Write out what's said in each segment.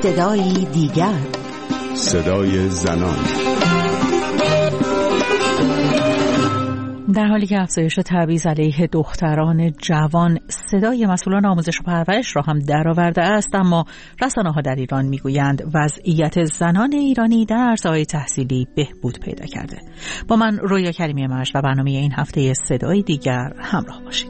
صدای دیگر، صدای زنان. در حالی که افزایش تبعیض علیه دختران جوان صدای مسئولان آموزش و پرورش را هم درآورده است، اما رسانه‌ها در ایران میگویند وضعیت زنان ایرانی در عرصه‌های تحصیلی بهبود پیدا کرده. با من رویا کریمی مشت و برنامه این هفته صدای دیگر همراه باشید.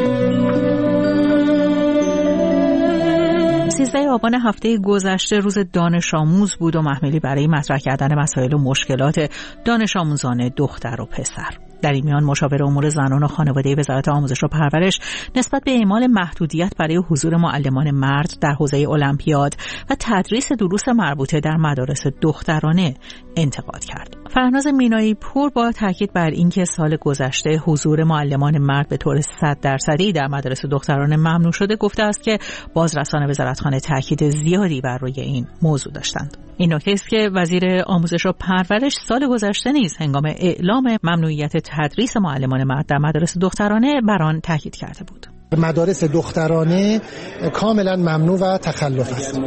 13 آبان هفته گذشته روز دانش آموز بود و محملی برای مطرح کردن مسائل و مشکلات دانش آموزان دختر و پسر. در این میان مشاور امور زنان و خانواده وزارت آموزش و پرورش نسبت به اعمال محدودیت برای حضور معلمان مرد در حوزه المپیاد و تدریس دروس مربوطه در مدارس دخترانه انتقاد کرد. فرهناز مینایی پور با تاکید بر اینکه سال گذشته حضور معلمان مرد به طور 100% در مدارس دخترانه ممنوع شده، گفته است که بازرسان وزارتخانه تاکید زیادی بر روی این موضوع داشتند. این نکته است که وزیر آموزش و پرورش سال گذشته نیز هنگام اعلام ممنوعیت تدریس معلمان مرد در مدارس دخترانه بر آن تاکید کرده بود. مدارس دخترانه کاملا ممنوع و تخلف است.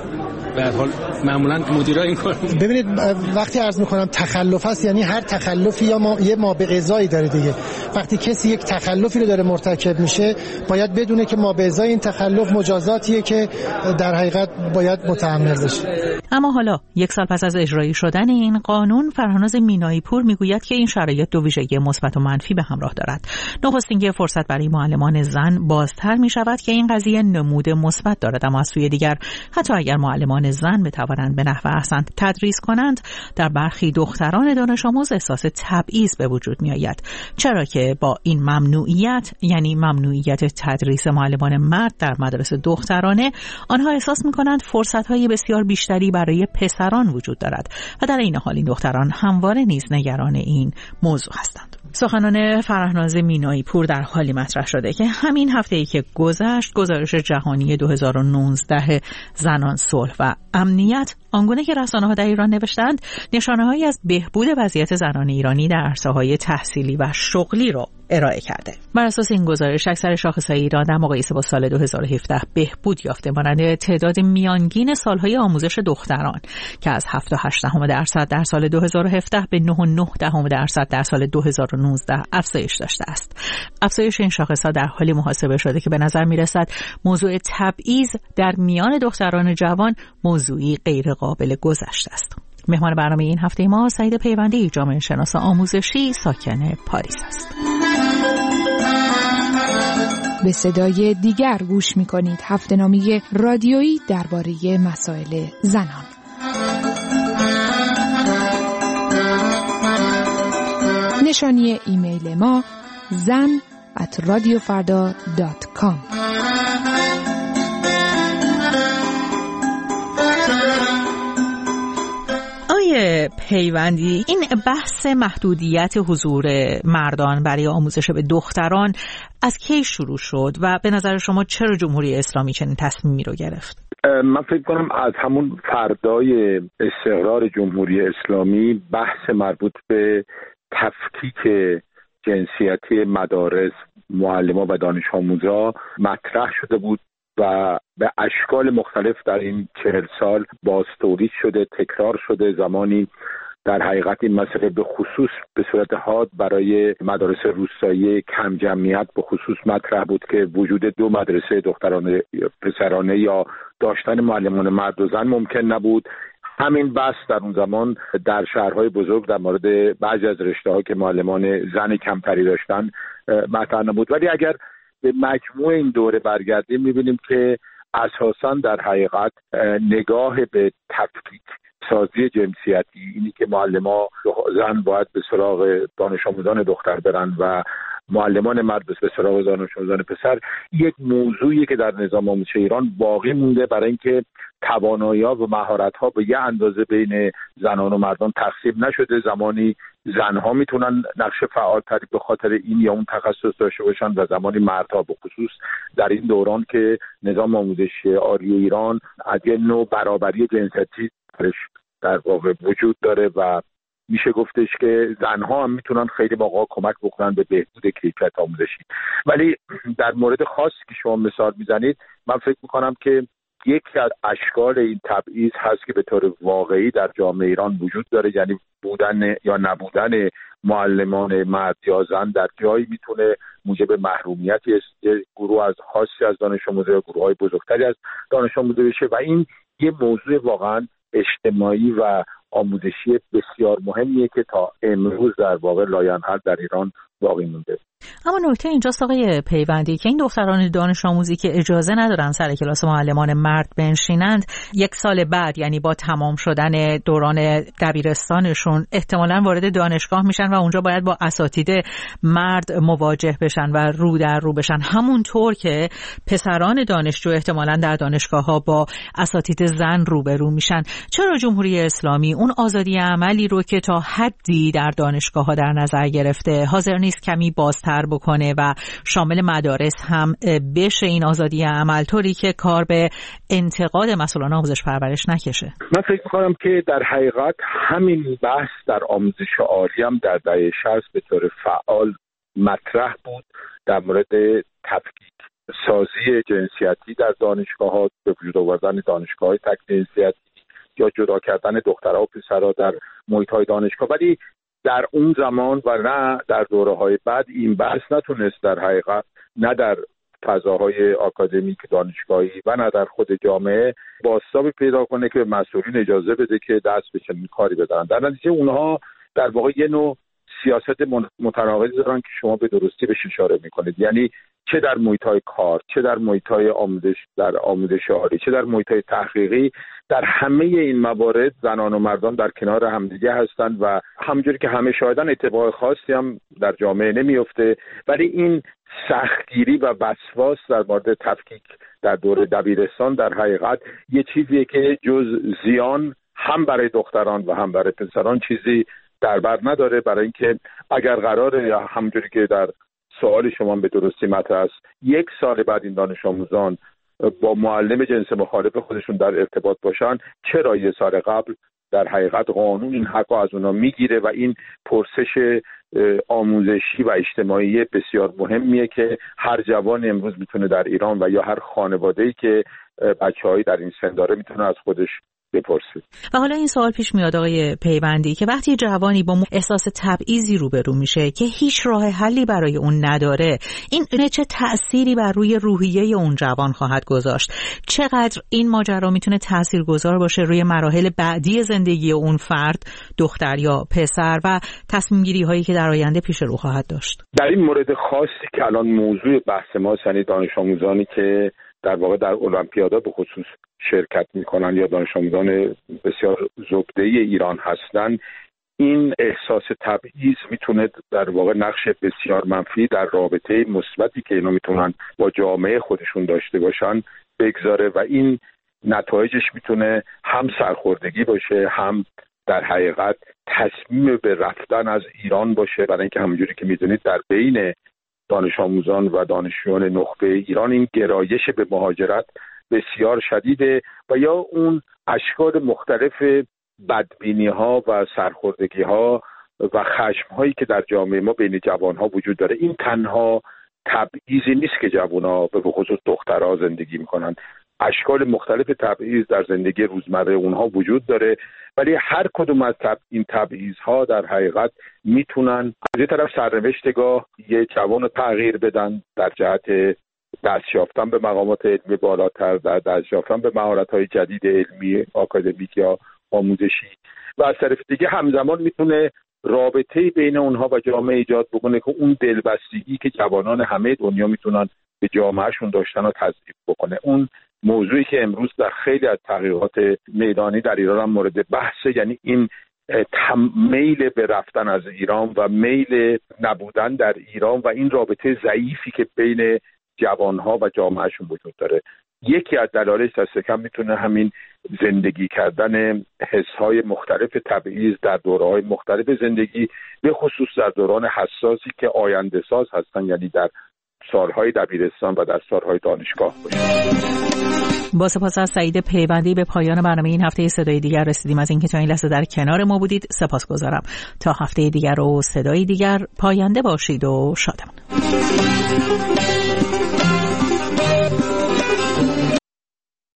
به هر حال معمولا مدیرا این کار. ببینید وقتی عرض می‌کنم تخلف است، یعنی هر تخلفی یه مابقضایی داره دیگه. وقتی کسی یک تخلفی رو داره مرتکب میشه، باید بدونه که مابقضای این تخلف مجازاتیه که در حقیقت باید متحمل بشه. اما حالا یک سال پس از اجرایی شدن این قانون، فرهناز مینایی پور میگوید که این شرایط دو ویژگی مثبت و منفی به همراه دارد. نخست اینکه فرصت برای معلمان زن بازتر میشود که این قضیه نمود مثبت دارد، اما از سوی دیگر حتی اگر معلمان زن بتوانند به نحو احسن تدریس کنند، در برخی دختران دانش آموز احساس تبعیض به وجود می آید، چرا که با این ممنوعیت، یعنی ممنوعیت تدریس معلمان مرد در مدارس دخترانه، آنها احساس می کنند فرصت های بسیار بیشتری برای پسران وجود دارد و در این حال این دختران همواره نیز نگران این موضوع هستند. سخنان فرهناز مینایی پور در حالی مطرح شده که همین هفته‌ای که گذشت، گزارش جهانی 2019 زنان، صلح و امنیت، آنگونه که رسانه‌ها در ایران نوشتند، نشانه‌هایی از بهبود وضعیت زنان ایرانی در عرصه‌های تحصیلی و شغلی را ارائه کرده. بر اساس این گزارش اکثر شاخص‌های ایران در مقایسه با سال 2017 بهبود یافته، مانند تعداد میانگین سالهای آموزش دختران که از 7.8% در سال 2017 به 9.9% در سال 2019 افزایش داشته است. افزایش این شاخص‌ها در حالی محاسبه شده که به نظر می‌رسد موضوع تبعیض در میان دختران جوان موضوعی غیر قابل گذشته است. مهمان برنامه این هفته ما سعید پیوندی، جامعه شناس آموزشی ساکن پاریس است. به صدای دیگر گوش می‌کنید، هفته‌نامه رادیویی درباره مسائل زنان. نشانی ایمیل ما zan@radiofarda.com. پیوندی، این بحث محدودیت حضور مردان برای آموزش به دختران از کی شروع شد و به نظر شما چرا جمهوری اسلامی چنین تصمیمی رو گرفت؟ من فکر کنم از همون فردای استقرار جمهوری اسلامی بحث مربوط به تفکیک جنسیتی مدارس، معلمان و دانش آموزا مطرح شده بود و به اشکال مختلف در این 40 سال باز تولید شده، تکرار شده. زمانی در حقیقت این مسئله به خصوص به صورت حاد برای مدارس روستایی کم جمعیت به خصوص مطرح بود که وجود دو مدرسه دخترانه پسرانه یا داشتن معلمان مرد و زن ممکن نبود. همین بحث در اون زمان در شهرهای بزرگ در مورد بعضی از رشته‌ها که معلمان زن کمتری داشتن مطرح نبود. ولی اگر به مجموع این دوره برگردیم می‌بینیم که اساساً در حقیقت نگاه به تفکیک سازی جنسیتی، اینی که معلمان زن باید به سراغ دانش آموزان دختر برن و معلمان مرد به سراغ دانش آموزان پسر، یک موضوعی که در نظام آموزش ایران باقی مونده برای اینکه توانایی‌ها و مهارت‌ها به یه اندازه بین زنان و مردان تقسیم نشده. زمانی زنها میتونن نقش فعالتری به خاطر این یا اون تخصص داشته باشن و زمانی مردها، به خصوص در این دوران که نظام آموزشی عالی ایران از یه نوع برابری جنسیتی در واقع وجود داره و میشه گفتش که زنها هم میتونن خیلی موقع کمک بکنن به بهبود کیفیت آموزشی. ولی در مورد خاصی که شما مثال میزنید، من فکر میکنم که یکی از اشکال این تبعیض هست که به طور واقعی در جامعه ایران وجود داره، یعنی بودن یا نبودن معلمان مرد یا زن در جایی میتونه موجب محرومیتی گروه از خاصی از دانش آموزا یا گروه‌های بزرگتری از دانش آموزا بشه و این یه موضوع واقعا اجتماعی و آموزشی بسیار مهمیه که تا امروز در واقع لاینحل در ایران باقی مونده. اما نکته اینجاست آقای پیوندی که این دختران دانش آموزی که اجازه ندارن سر کلاس معلمان مرد بنشینند، یک سال بعد یعنی با تمام شدن دوران دبیرستانشون احتمالاً وارد دانشگاه میشن و اونجا باید با اساتید مرد مواجه بشن و رو در رو بشن، همونطور که پسران دانشجو احتمالاً در دانشگاه‌ها با اساتید زن روبرو میشن. چرا جمهوری اسلامی اون آزادی عملی رو که تا حدی در دانشگاه‌ها در نظر گرفته حاضر نیست کمی بازتر بکنه و شامل مدارس هم بشه این آزادی عمل، طوری که کار به انتقاد مسئولان آموزش پرورش نکشه؟ من فکر می‌کنم که در حقیقت همین بحث در آموزش عالی هم در دهه 60 به طور فعال مطرح بود، در مورد تفکیک سازی جنسیتی در دانشگاه‌ها، به وجود آوردن دانشگاه‌های تک جنسیتی یا جدا کردن دخترها و پسرها در محیط‌های دانشگاه. ولی در اون زمان و نه در دوره‌های بعد این بحث نتونست در حقیقت نه در فضاهای آکادمیک دانشگاهی و نه در خود جامعه بازتابی پیدا کنه که مسئولین اجازه بده که دست به چنین کاری بدن. در نتیجه اونها در واقع یه نوع سیاست متناقض دارن که شما به درستی بهش اشاره میکنید، یعنی چه در محیط‌های کار، چه در محیط‌های آموزش عالی، چه در محیط‌های تحقیقی، در همه این موارد زنان و مردان در کنار همدیگه هستند و همونجوری که همه شاهدن اتفاق خاصی هم در جامعه نمیفته. ولی این سختگیری و وسواس در مورد تفکیک در دوره دبیرستان در حقیقت یه چیزیه که جز زیان هم برای دختران و هم برای پسران چیزی در بر نداره، برای اینکه اگر قراره یا همونجوری که در سوال شما به درستی مطرح است یک سال بعد این دانش آموزان با معلم جنس مخالف خودشون در ارتباط باشن، چرا یه سال قبل در حقیقت قانون این حق از اونا میگیره و این پرسش آموزشی و اجتماعی بسیار مهمیه که هر جوان امروز میتونه در ایران و یا هر خانواده‌ای که بچه‌هایی در این سن داره میتونه از خودش بپرسید. و حالا این سوال پیش میاد آقای پیوندی که وقتی جوانی با احساس تبعیضی روبرو میشه که هیچ راه حلی برای اون نداره، این چه تأثیری بر روی روحیه اون جوان خواهد گذاشت؟ چقدر این ماجرا میتونه تاثیرگذار باشه روی مراحل بعدی زندگی اون فرد، دختر یا پسر، و تصمیم گیری هایی که در آینده پیش رو خواهد داشت؟ در این مورد خاصی که الان موضوع بحث ما یعنی دانش آموزانی که در واقع در المپیادا به خصوص شرکت میکنن یا دانش آموزان بسیار زبده ایران هستن، این احساس تبعیض میتونه در واقع نقش بسیار منفی در رابطه مثبتی که اینا میتونن با جامعه خودشون داشته باشن بگذاره و این نتایجش میتونه هم سرخوردگی باشه، هم در حقیقت تصمیم به رفتن از ایران باشه، برای اینکه همونجوری که میدونید در بین دانش آموزان و دانشجویان نخبه ایران این گرایش به مهاجرت بسیار شدیده و یا اون اشکال مختلف بدبینی ها و سرخوردگی ها و خشم هایی که در جامعه ما بین جوان ها وجود داره، این تنها تبعیضی نیست که جوان ها به خصوص دخترها زندگی میکنن. اشکال مختلف تبعیض در زندگی روزمره اونها وجود داره، ولی هر کدوم از این تبعیض‌ها در حقیقت میتونن از یه طرف سرنوشتگاه یه جوان رو تغییر بدن در جهت دست یافتن به مقامات علمی بالاتر، در دست یافتن به مهارت‌های جدید علمی، آکادمیک یا آموزشی، و از طرف دیگه همزمان میتونه رابطه‌ای بین اونها و جامعه ایجاد بکنه که اون دلبستگی که جوانان همه دنیا میتونن به جامعهشون داشتن رو تضعیف بکنه. اون موضوعی که امروز در خیلی از تحقیقات میدانی در ایران هم مورد بحثه، یعنی این میل به رفتن از ایران و میل نبودن در ایران و این رابطه ضعیفی که بین جوانها و جامعهشون وجود داره. یکی از دلایلش دست کم میتونه همین زندگی کردن حسهای مختلف تبعیض در دوره‌های مختلف زندگی، به خصوص در دوران حساسی که آینده ساز هستن، یعنی در سالهای دبیرستان و در سالهای دانشگاه باشه. با سپاس از سعید پیوندی به پایان برنامه این هفته صدای دیگر رسیدیم. از اینکه تا این لحظه در کنار ما بودید سپاسگزارم. تا هفته دیگر و صدای دیگر پاینده باشید و شادمان.